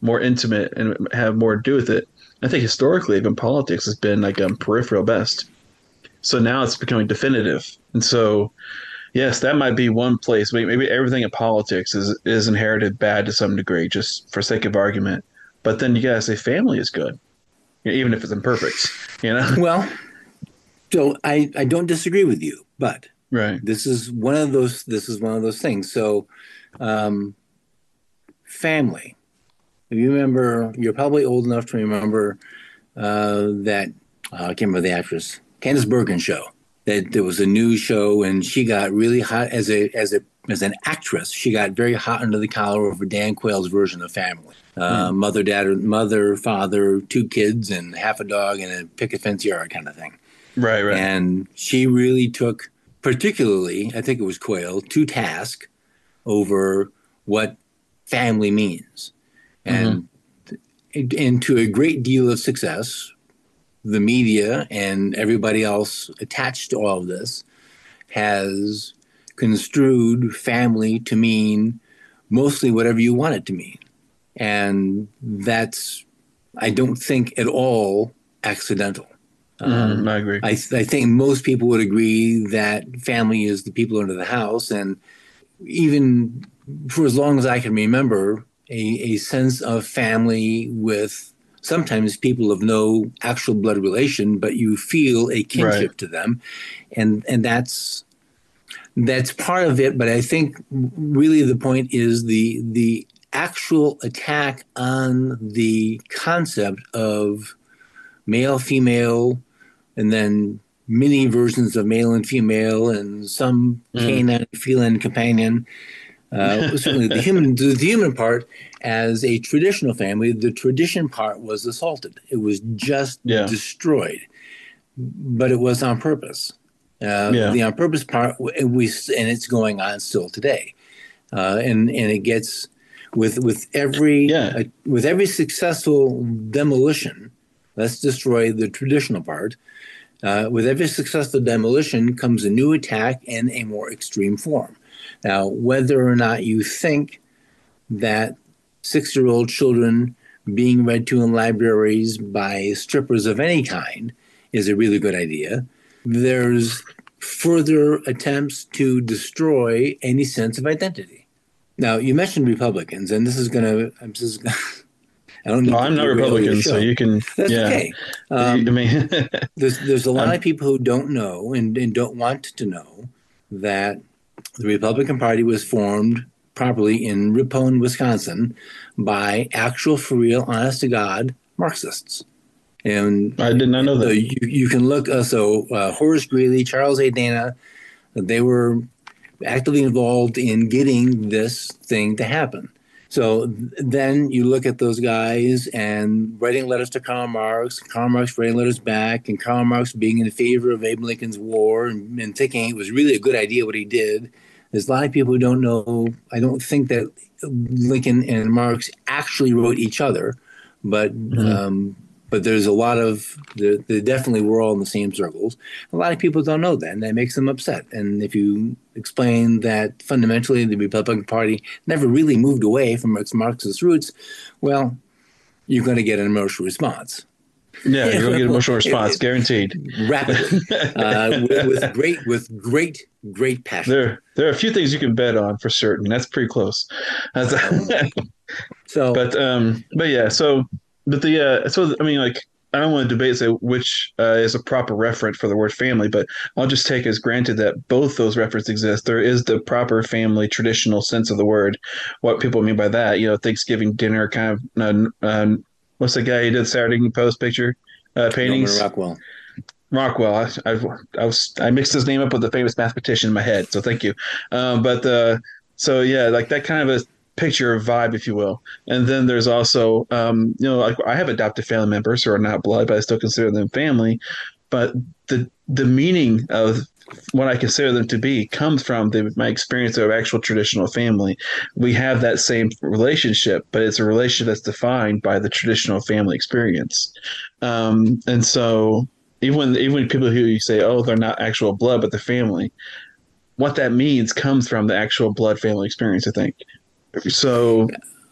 more intimate and have more to do with it. I think historically, even politics has been like peripheral best. So now it's becoming definitive. And so, yes, that might be one place. Maybe everything in politics is inherited bad to some degree, just for sake of argument. But then you gotta say family is good, even if it's imperfect. You know? Well, so I don't disagree with you, but Right. this is one of those things. So family. If you remember, you're probably old enough to remember that I can't remember the actress, Candice Bergen show. That there was a news show, and she got really hot as an actress. She got very hot under the collar over Dan Quayle's version of Family. Mother, father, two kids, and half a dog, and a picket fence yard kind of thing. Right. Right. And she really took, particularly, I think it was Quayle, to task over what family means. And to a great deal of success, the media and everybody else attached to all of this has construed family to mean mostly whatever you want it to mean. And that's, I don't think at all accidental. I agree. I think most people would agree that family is the people under the house. And even for as long as I can remember, a sense of family with sometimes people of no actual blood relation, but you feel a kinship to them. And that's part of it. But I think really the point is the actual attack on the concept of male, female, and then many versions of male and female, and some canine, feline companion. Certainly the human part as a traditional family, the tradition part was assaulted. It was just destroyed, but it was on purpose. The on purpose part, and it's going on still today. And it gets with every successful demolition. Let's destroy the traditional part. With every successful demolition comes a new attack in a more extreme form. Now, whether or not you think that 6-year-old children being read to in libraries by strippers of any kind is a really good idea, there's further attempts to destroy any sense of identity. Now, you mentioned Republicans, and this is going to, I don't know. I'm not Republican, so you can. That's okay. I mean, there's a lot of people who don't know and don't want to know that the Republican Party was formed properly in Ripon, Wisconsin, by actual, for real, honest to God Marxists. And I did not know that. You can look. Horace Greeley, Charles A. Dana, they were actively involved in getting this thing to happen. So then you look at those guys and writing letters to Karl Marx writing letters back, and Karl Marx being in favor of Abe Lincoln's war and thinking it was really a good idea what he did. There's a lot of people who don't know. I don't think that Lincoln and Marx actually wrote each other, but there's a lot of they definitely were all in the same circles. A lot of people don't know that, and that makes them upset. And if you explain that fundamentally the Republican Party never really moved away from its Marxist roots, well, you're going to get an emotional response. Yeah, you're going to get an emotional response, guaranteed. Rapidly, with great passion. There are a few things you can bet on for certain. That's pretty close. So, but yeah, so. But I mean, like, I don't want to debate say which is a proper referent for the word family, but I'll just take as granted that both those references exist. There is the proper family traditional sense of the word. What people mean by that, Thanksgiving dinner kind of. What's the guy who did Saturday Evening Post picture paintings? Norman Rockwell. I mixed his name up with the famous mathematician in my head, so thank you. So yeah, like that kind of a picture of vibe, if you will. And then there's also, like I have adopted family members who are not blood, but I still consider them family. But the meaning of what I consider them to be comes from my experience of actual traditional family. We have that same relationship, but it's a relationship that's defined by the traditional family experience. And so even people who you say, oh, they're not actual blood, but they're family, what that means comes from the actual blood family experience, I think. So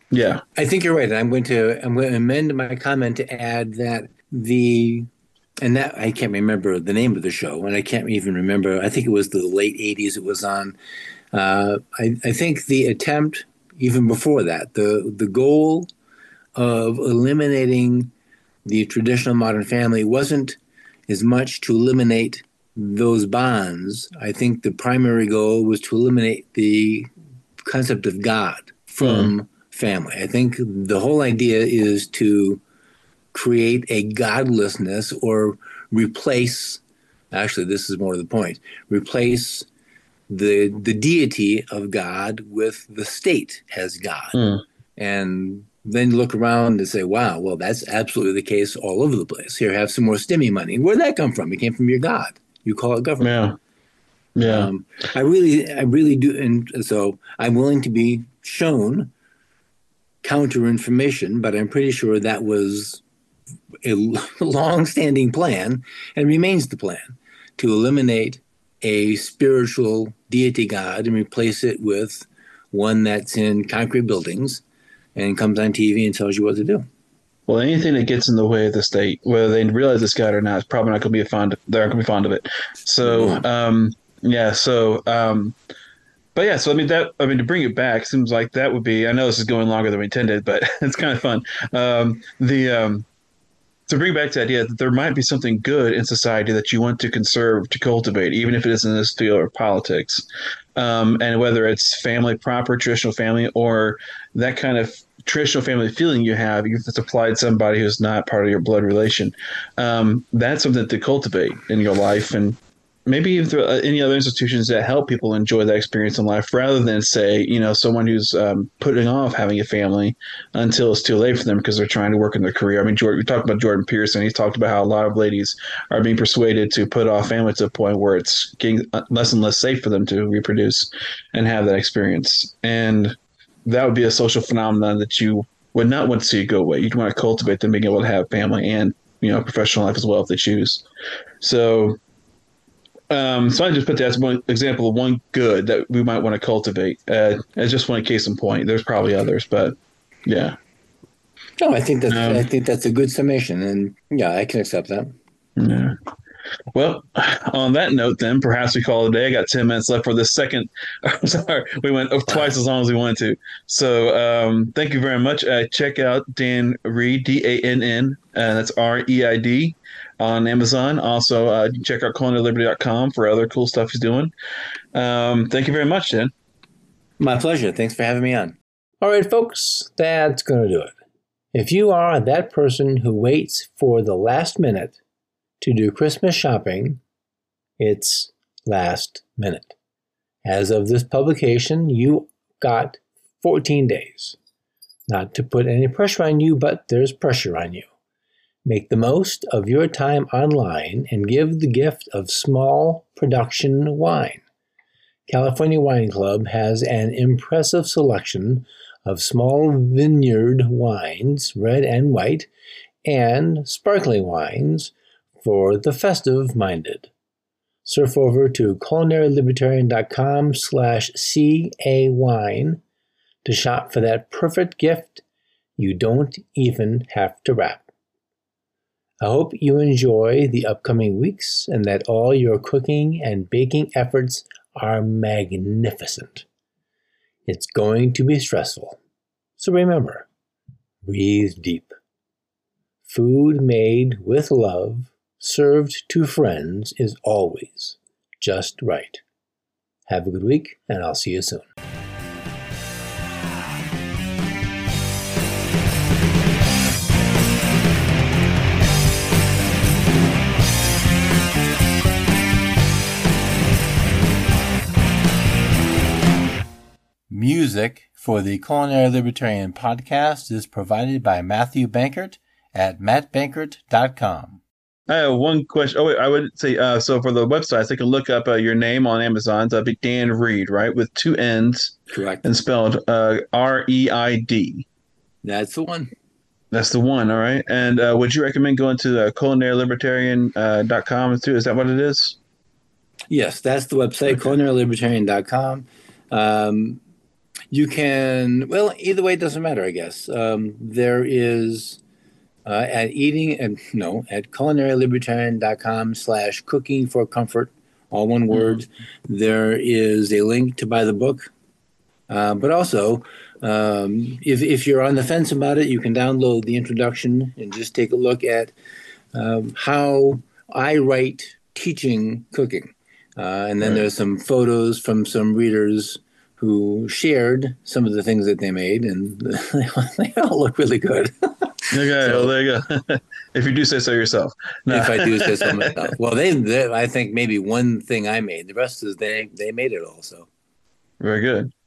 Yeah. I think you're right. I'm going to amend my comment to add that and that I can't remember the name of the show, and I can't even remember. I think it was the late '80s. It was on. I think the attempt, even before that, the goal of eliminating the traditional modern family wasn't as much to eliminate those bonds. I think the primary goal was to eliminate the concept of God from family. I think the whole idea is to create a godlessness or replace, actually, this is more to the point, replace the deity of God with the state as God. And then you look around and say, wow, well, that's absolutely the case all over the place. Here, have some more STEMI money. Where'd that come from? It came from your God. You call it government. Yeah. Yeah. I really do. And so I'm willing to be shown counter information, but I'm pretty sure that was a long-standing plan and remains the plan to eliminate a spiritual deity God and replace it with one that's in concrete buildings and comes on TV and tells you what to do. Well, anything that gets in the way of the state, whether they realize it's God or not, is probably not going to be they're not going to be fond of it. So, yeah. So, but yeah. So, to bring it back, seems like that would be. I know this is going longer than we intended, but it's kind of fun. To bring back to the idea that there might be something good in society that you want to conserve, to cultivate, even if it isn't in this field or politics, and whether it's family proper, traditional family, or that kind of traditional family feeling you have, you've just applied somebody who's not part of your blood relation. That's something to cultivate in your life, and maybe even through any other institutions that help people enjoy that experience in life, rather than say, someone who's putting off having a family until it's too late for them because they're trying to work in their career. I mean, we talked about Jordan Peterson. He's talked about how a lot of ladies are being persuaded to put off family to a point where it's getting less and less safe for them to reproduce and have that experience. And that would be a social phenomenon that you would not want to see go away. You'd want to cultivate them being able to have family and, professional life as well if they choose. So I just put that as one example of one good that we might want to cultivate as just one case in point. There's probably others, but yeah. No, I think that's a good summation, and yeah, I can accept that. Yeah. Well, on that note, then perhaps we call it a day. I got 10 minutes left for the second. I'm sorry, we went twice as long as we wanted to. So thank you very much. Check out Dan Reid, DANN, that's REID on Amazon. Also, check out CulinaryLiberty.com for other cool stuff he's doing. Thank you very much, Dan. My pleasure. Thanks for having me on. All right, folks, that's going to do it. If you are that person who waits for the last minute to do Christmas shopping, it's last minute. As of this publication, you got 14 days. Not to put any pressure on you, but there's pressure on you. Make the most of your time online and give the gift of small production wine. California Wine Club has an impressive selection of small vineyard wines, red and white, and sparkling wines for the festive-minded. Surf over to culinarylibertarian.com/CA-wine to shop for that perfect gift you don't even have to wrap. I hope you enjoy the upcoming weeks and that all your cooking and baking efforts are magnificent. It's going to be stressful, so remember, breathe deep. Food made with love, served to friends, is always just right. Have a good week, and I'll see you soon. Music for the Culinary Libertarian podcast is provided by Matthew Bankert at mattbankert.com. I have one question. Oh, wait, I would say, so for the websites, they can look up your name on Amazon. So that'd be Dan Reid, right? With 2 N's. Correct. And spelled REID. That's the one. That's the one, all right. And would you recommend going to culinarylibertarian.com too? Is that what it is? Yes, that's the website, culinarylibertarian.com. You can, well, either way, it doesn't matter, I guess. There is at eating and no, at culinarylibertarian.com/cooking for comfort, all one Mhm. word. There is a link to buy the book. But also, if you're on the fence about it, you can download the introduction and just take a look at how I write teaching cooking. And then Right. there's some photos from some readers who shared some of the things that they made, and they all look really good. Okay, well So there you go. If you do say so yourself. No. if I do say so myself, well, I think maybe one thing I made. The rest is they made it all. So Very good.